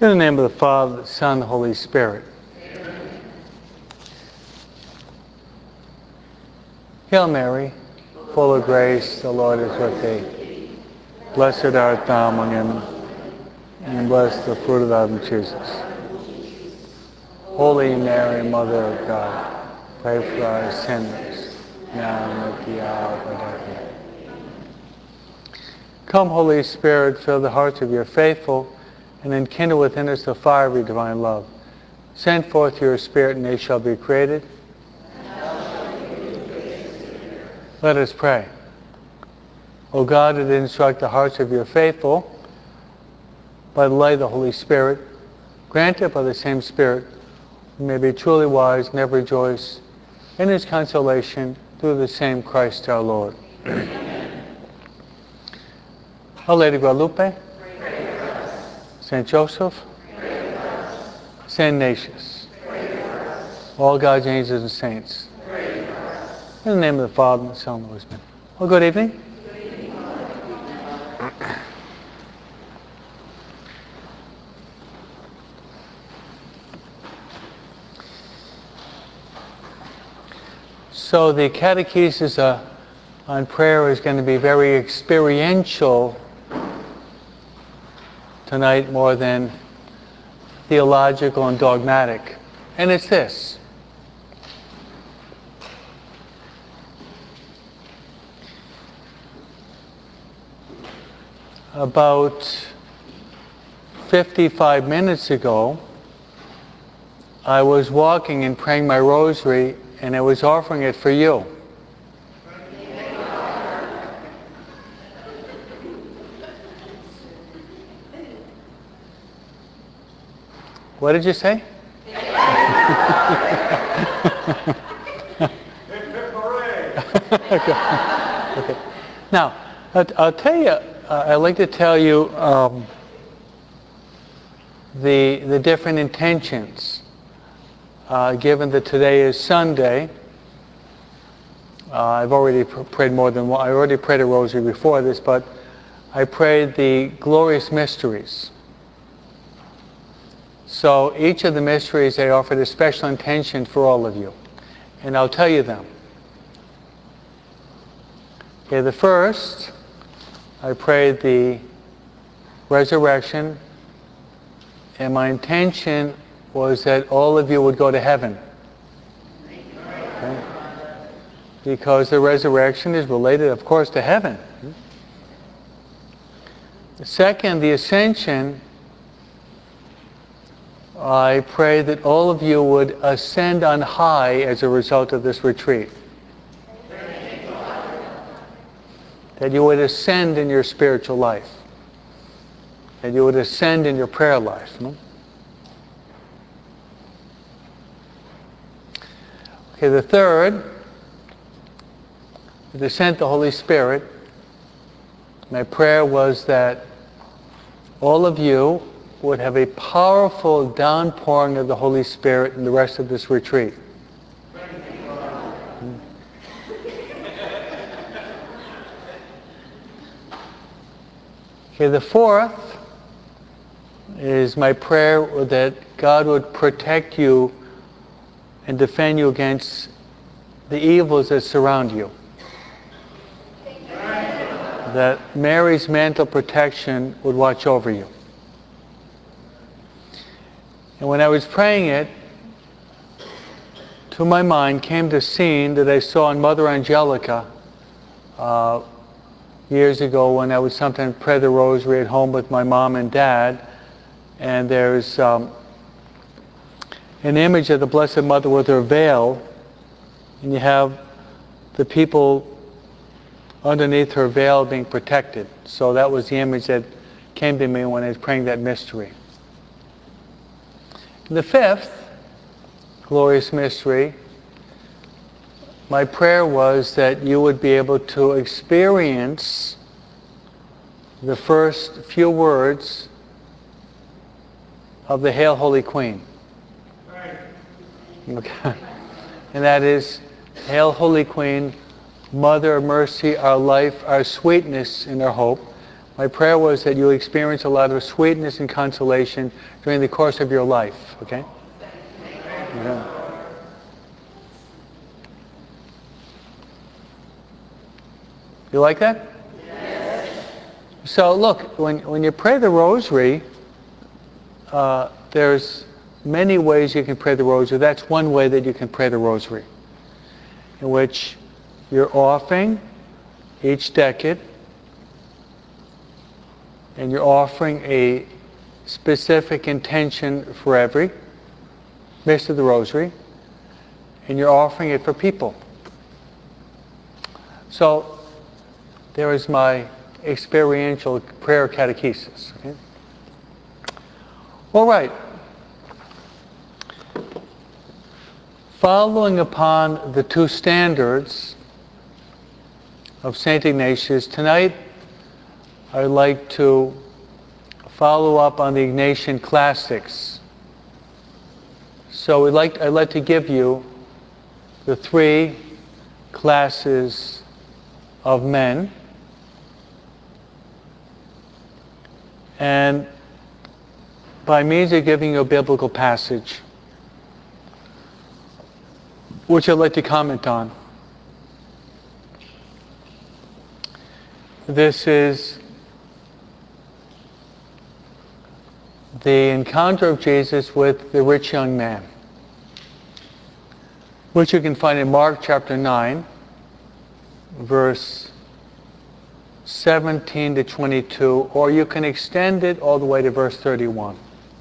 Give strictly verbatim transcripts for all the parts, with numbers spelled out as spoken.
In the name of the Father, the Son, and the Holy Spirit. Amen. Hail Mary, full of grace, the Lord is with thee. Blessed art thou among women, and blessed the fruit of thy womb, Jesus. Holy Mary, Mother of God, pray for us sinners, now and at the hour of our death. Come, Holy Spirit, fill the hearts of your faithful, and enkindle within us the fire of your divine love. Send forth your Spirit, and they shall be created. Let us pray. O God, that instruct the hearts of your faithful by the light of the Holy Spirit, grant it by the same Spirit we may be truly wise and ever rejoice in his consolation through the same Christ our Lord. Our Lady of Guadalupe, Saint Joseph, Saint Ignatius, all God's angels and saints. In the name of the Father, and the Son, and the Holy Spirit. Well, good evening. Good evening. So the catechesis uh, on prayer is going to be very experiential tonight, more than theological and dogmatic. And it's this. About fifty-five minutes ago, I was walking and praying my rosary, and I was offering it for you. What did you say? Okay. Okay. Now, I'll, I'll tell you, uh, I'd like to tell you um, the, the different intentions. Uh, given that today is Sunday, uh, I've already pr- prayed more than one. I already prayed a rosary before this, but I prayed the glorious mysteries. So each of the mysteries, I offered a special intention for all of you. And I'll tell you them. Okay, the first, I prayed the resurrection, and my intention was that all of you would go to heaven. Okay? Because the resurrection is related, of course, to heaven. The second, the ascension, I pray that all of you would ascend on high as a result of this retreat. That you would ascend in your spiritual life. That you would ascend in your prayer life. No? Okay, the third, the descent of the Holy Spirit. My prayer was that all of you would have a powerful downpouring of the Holy Spirit in the rest of this retreat. Okay, the fourth is my prayer that God would protect you and defend you against the evils that surround you. That Mary's mantle protection would watch over you. And when I was praying it, to my mind came the scene that I saw in Mother Angelica uh, years ago when I would sometimes pray the rosary at home with my mom and dad. And there's um, an image of the Blessed Mother with her veil, and you have the people underneath her veil being protected. So that was the image that came to me when I was praying that mystery. The fifth glorious mystery, my prayer was that you would be able to experience the first few words of the Hail Holy Queen. Okay. And that is, Hail Holy Queen, Mother of Mercy, our life, our sweetness, and our hope. My prayer was that you experience a lot of sweetness and consolation during the course of your life, okay? Yeah. You like that? Yes. So look, when, when you pray the rosary, uh, there's many ways you can pray the rosary. That's one way that you can pray the rosary, in which you're offering each decade, and you're offering a specific intention for every Mass of the Rosary, and you're offering it for people. So there is my experiential prayer catechesis. Okay? All right. Following upon the two standards of Saint Ignatius, tonight I'd like to follow up on the Ignatian classics. So we'd like, I'd like to give you the three classes of men, and by means of giving you a biblical passage, which I'd like to comment on. This is the encounter of Jesus with the rich young man, which you can find in Mark chapter nine, verse seventeen to twenty-two, or you can extend it all the way to verse thirty-one.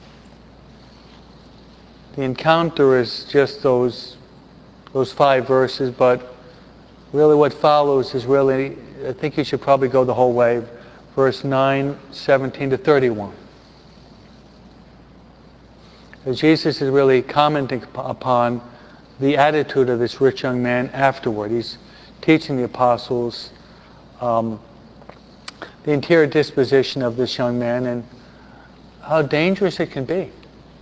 The encounter is just those those five verses, but really what follows is really, I think you should probably go the whole way, verse nine, seventeen to thirty-one. Jesus is really commenting upon the attitude of this rich young man afterward. He's teaching the apostles um, the interior disposition of this young man and how dangerous it can be.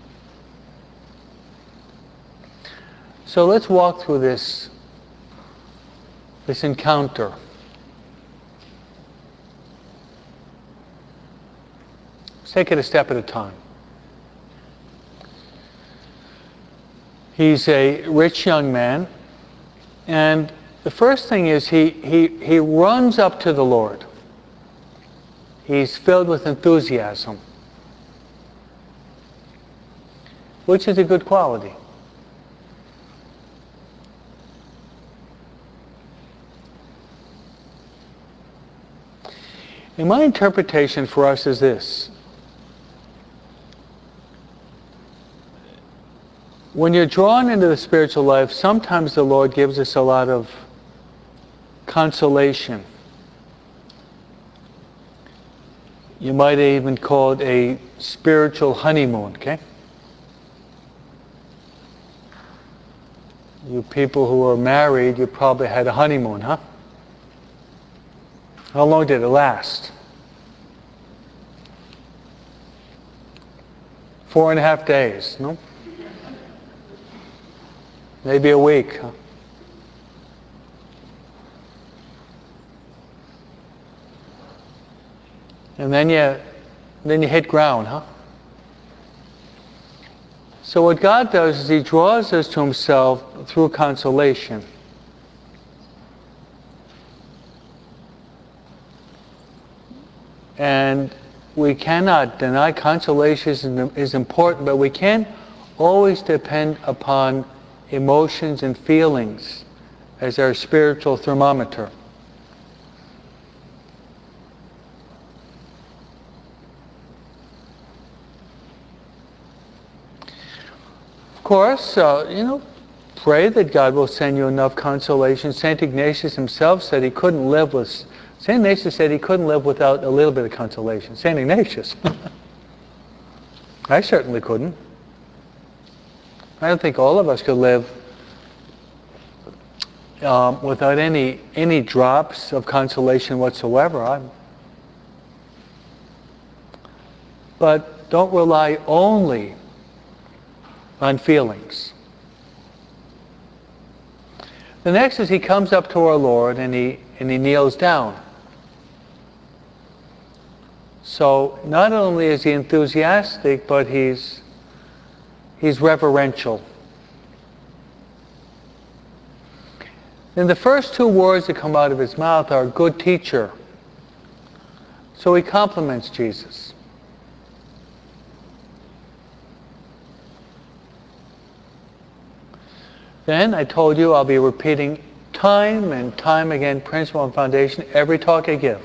So let's walk through this, this encounter. Let's take it a step at a time. He's a rich young man, and the first thing is he, he, he runs up to the Lord. He's filled with enthusiasm, which is a good quality. And my interpretation for us is this. When you're drawn into the spiritual life, sometimes the Lord gives us a lot of consolation. You might even call it a spiritual honeymoon, okay? You people who are married, you probably had a honeymoon, huh? How long did it last? Four and a half days, no? Maybe a week, huh? And then you, then you hit ground, huh? So what God does is He draws us to Himself through consolation. And we cannot deny consolation is important, but we can't always depend upon emotions and feelings as our spiritual thermometer. Of course, uh, you know, pray that God will send you enough consolation. Saint Ignatius himself said he couldn't live with, Saint Ignatius said he couldn't live without a little bit of consolation. Saint Ignatius. I certainly couldn't. I don't think all of us could live um, without any any drops of consolation whatsoever. I'm, but don't rely only on feelings. The next is he comes up to our Lord and he and he kneels down. So not only is he enthusiastic, but he's he's reverential. And the first two words that come out of his mouth are good teacher. So he compliments Jesus. Then I told you I'll be repeating time and time again principle and foundation every talk I give.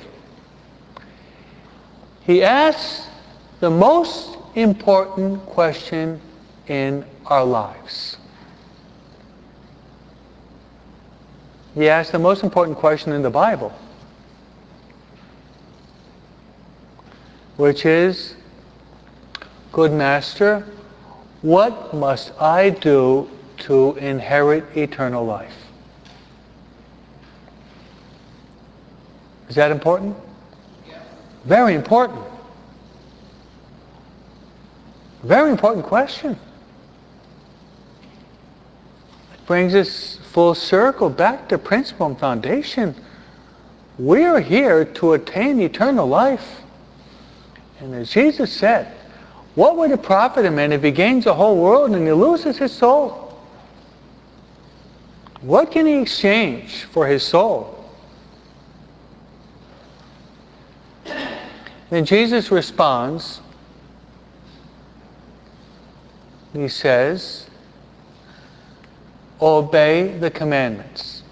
He asks the most important question in our lives. He asks the most important question in the Bible, which is, good master, what must I do to inherit eternal life? Is that important? Yes. Very important. Very important question. It brings us full circle back to principle and foundation. We are here to attain eternal life. And as Jesus said, what would it profit a man if he gains the whole world and he loses his soul? What can he exchange for his soul? Then Jesus responds. He says, obey the commandments.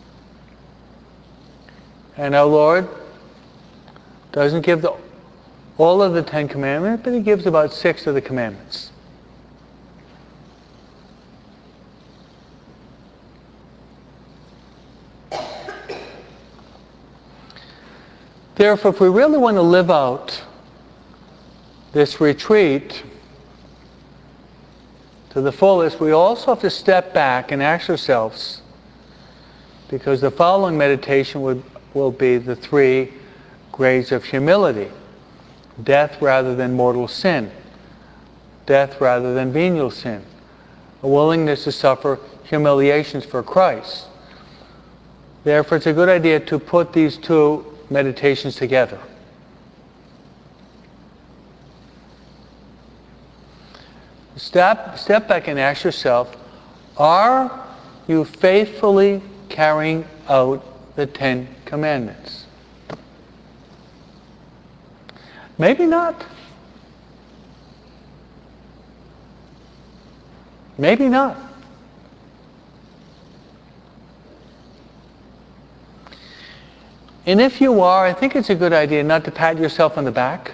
And our Lord doesn't give the, all of the Ten Commandments, but he gives about six of the commandments. Therefore, if we really want to live out this retreat to the fullest, we also have to step back and ask ourselves, because the following meditation would, will be the three grades of humility. Death rather than mortal sin. Death rather than venial sin. A willingness to suffer humiliations for Christ. Therefore, it's a good idea to put these two meditations together. Step, step back and ask yourself, are you faithfully carrying out the Ten Commandments? Maybe not. Maybe not. And if you are, I think it's a good idea not to pat yourself on the back,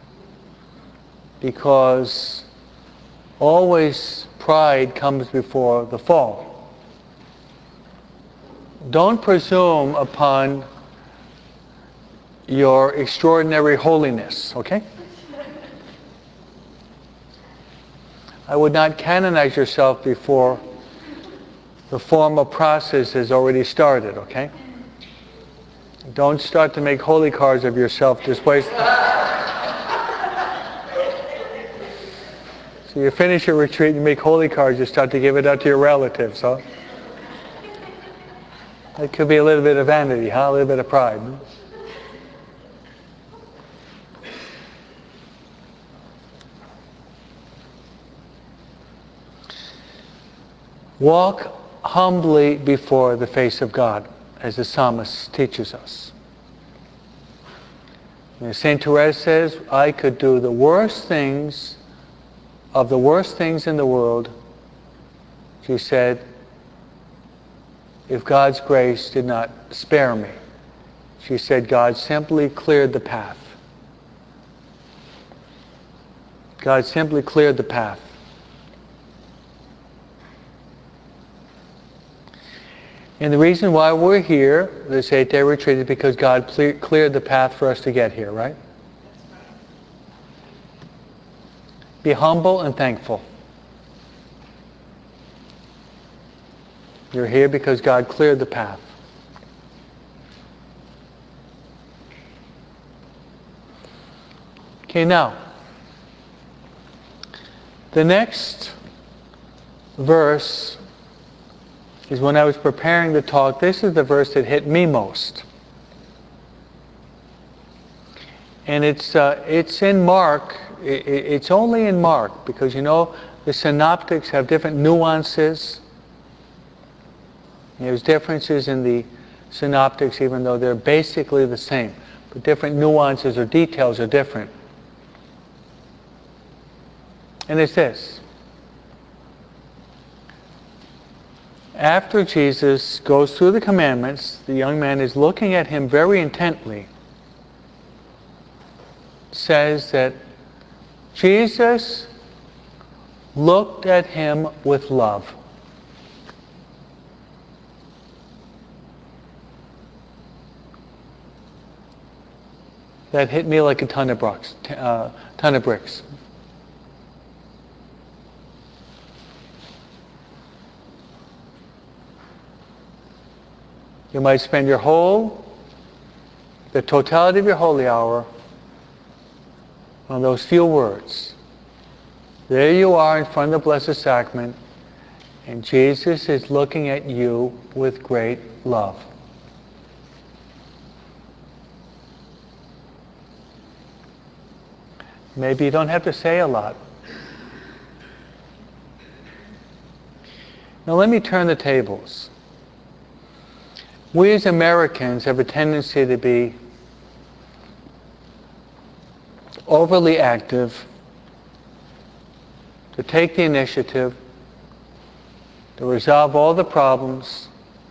because always pride comes before the fall. Don't presume upon your extraordinary holiness, okay? I would not canonize yourself before the formal process has already started, okay? Don't start to make holy cards of yourself this way. So you finish your retreat, you make holy cards, you start to give it out to your relatives, huh? It could be a little bit of vanity, huh? A little bit of pride. Huh? Walk humbly before the face of God, as the psalmist teaches us. And Saint Therese says, I could do the worst things, of the worst things in the world, she said, if God's grace did not spare me. She said, God simply cleared the path. God simply cleared the path. And the reason why we're here, this eight-day retreat, is because God cle- cleared the path for us to get here, right? Be humble and thankful. You're here because God cleared the path. Okay, now, the next verse is when I was preparing the talk. This is the verse that hit me most. And it's, uh, it's in Mark. It, it's only in Mark because, you know, the synoptics have different nuances. There's differences in the synoptics even though they're basically the same. But different nuances or details are different. And it's this. After Jesus goes through the commandments, the young man is looking at him very intently. Says that Jesus looked at him with love. That hit me like a ton of bricks. Uh, ton of bricks. You might spend your whole, the totality of your holy hour on those few words. There you are in front of the Blessed Sacrament, and Jesus is looking at you with great love. Maybe you don't have to say a lot. Now let me turn the tables. We as Americans have a tendency to be overly active, to take the initiative, to resolve all the problems.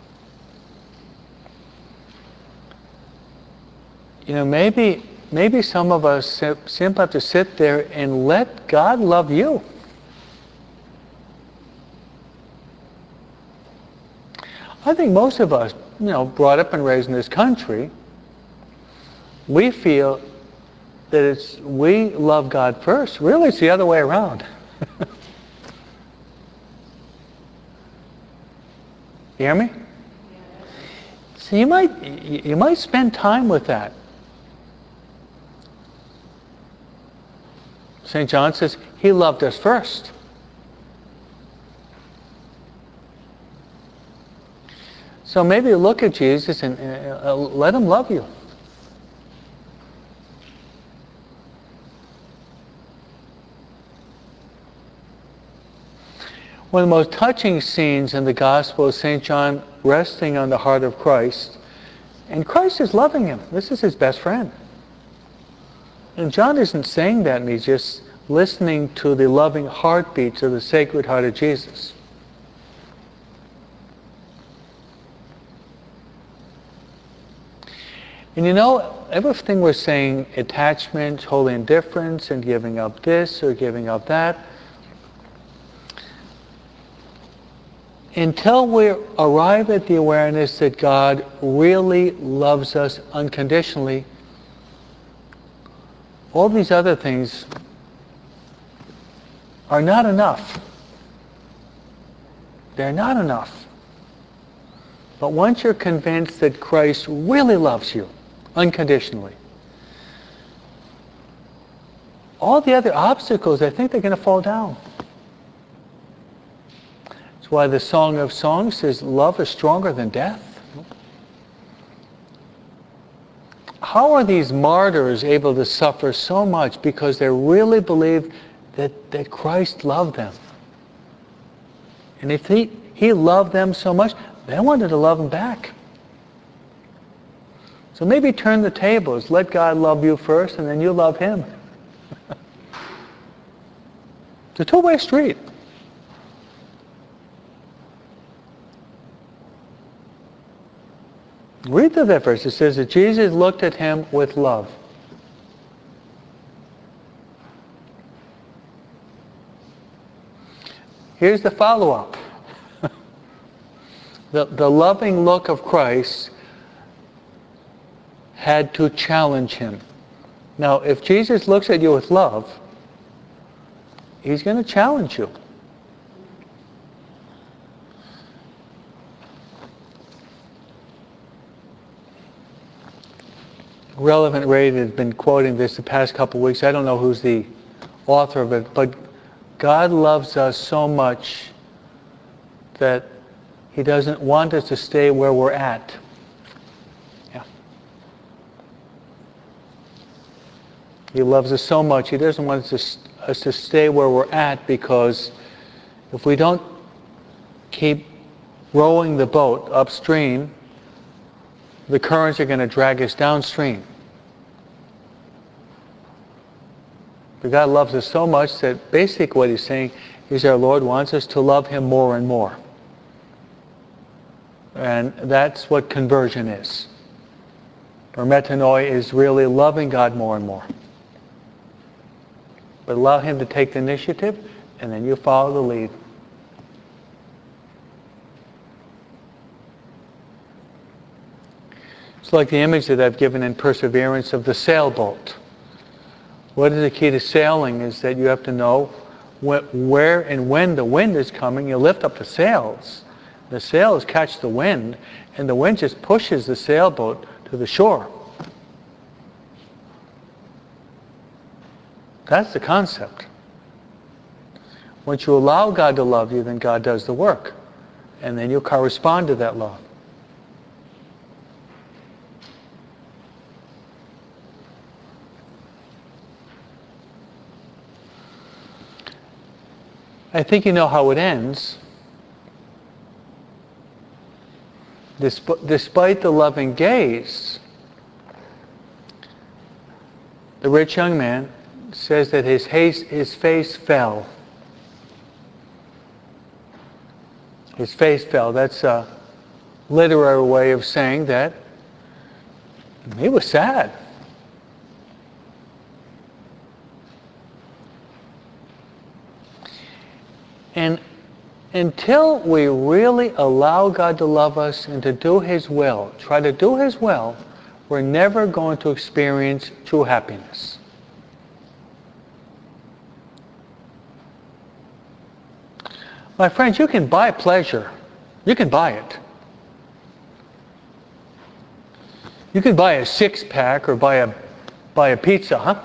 You know, maybe maybe some of us simply have to sit there and let God love you. I think most of us, you know, brought up and raised in this country, we feel that it's we love God first. Really, it's the other way around. You hear me? So you might you might spend time with that. Saint John says he loved us first. So maybe look at Jesus and uh, let him love you. One of the most touching scenes in the Gospel is Saint John resting on the heart of Christ. And Christ is loving him. This is his best friend. And John isn't saying that, and he's just listening to the loving heartbeats of the Sacred Heart of Jesus. And you know, everything we're saying, attachment, holy indifference, and giving up this or giving up that, until we arrive at the awareness that God really loves us unconditionally, all these other things are not enough. They're not enough. But once you're convinced that Christ really loves you unconditionally, all the other obstacles, I think they're going to fall down. That's why the Song of Songs says, love is stronger than death. How are these martyrs able to suffer so much? Because they really believed that, that Christ loved them. And if he, he loved them so much, they wanted to love him back. So maybe turn the tables. Let God love you first, and then you love him. It's a two-way street. Read through that verse. It says that Jesus looked at him with love. Here's the follow-up. the, the loving look of Christ had to challenge him. Now, if Jesus looks at you with love, he's going to challenge you. Relevant Radio has been quoting this the past couple of weeks. I don't know who's the author of it, but God loves us so much that he doesn't want us to stay where we're at. Yeah. He loves us so much. He doesn't want us to, us to stay where we're at, because if we don't keep rowing the boat upstream, the currents are going to drag us downstream. But God loves us so much that basically what he's saying is our Lord wants us to love him more and more. And that's what conversion is. Or metanoia is really loving God more and more. But allow him to take the initiative, and then you follow the lead. It's like the image that I've given in Perseverance of the sailboat. What is the key to sailing is that you have to know where and when the wind is coming. You lift up the sails. The sails catch the wind, and the wind just pushes the sailboat to the shore. That's the concept. Once you allow God to love you, then God does the work. And then you correspond to that love. I think you know how it ends. Despite the loving gaze, the rich young man says that his, his face fell. His face fell. That's a literary way of saying that he was sad. And until we really allow God to love us and to do his will, try to do his will, we're never going to experience true happiness. My friends, you can buy pleasure. You can buy it. You can buy a six-pack or buy a, buy a pizza, huh?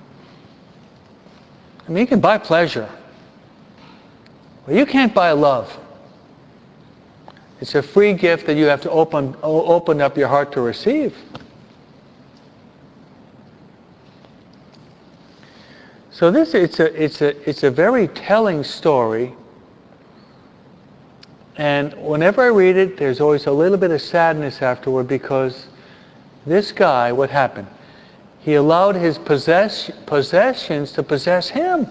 I mean, you can buy pleasure. But you can't buy love. It's a free gift that you have to open, open up your heart to receive. So this, it's a, it's a, it's a very telling story. And whenever I read it, there's always a little bit of sadness afterward, because this guy, what happened? He allowed his possess, possessions to possess him.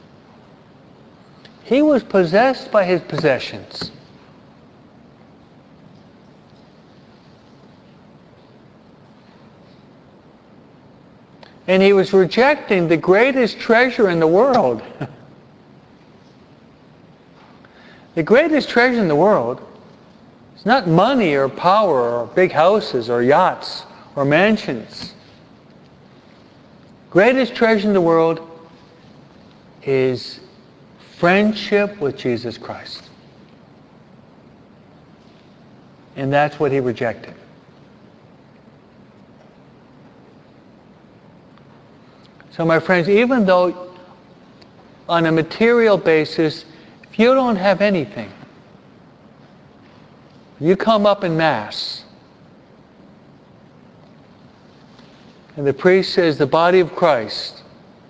He was possessed by his possessions. And he was rejecting the greatest treasure in the world. The greatest treasure in the world is not money or power or big houses or yachts or mansions. Greatest treasure in the world is friendship with Jesus Christ. And that's what he rejected. So my friends, even though on a material basis, if you don't have anything, you come up in Mass, and the priest says, the body of Christ,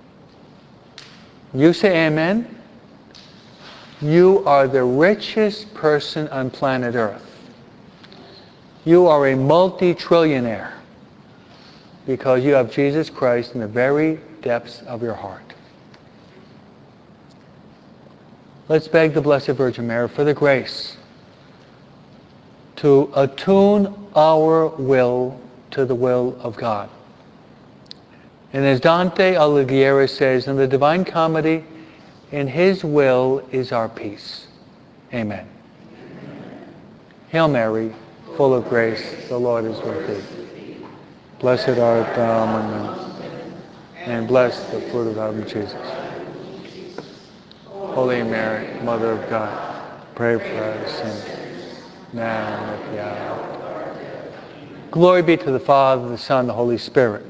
you say amen, you are the richest person on planet Earth. You are a multi-trillionaire because you have Jesus Christ in the very depths of your heart. Let's beg the Blessed Virgin Mary for the grace to attune our will to the will of God. And as Dante Alighieri says in the Divine Comedy, in his will is our peace. Amen. Hail Mary, full of grace, the Lord is with thee. Blessed art thou among women, and blessed the fruit of thy womb, Jesus. Holy Mary, Mother of God, pray for us sinners, now and at the hour of our death. Glory be to the Father, the Son, and the Holy Spirit.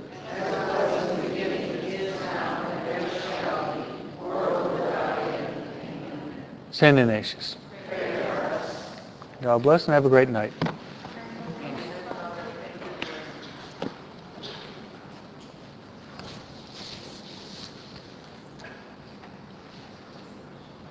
Saint Ignatius. God bless and have a great night.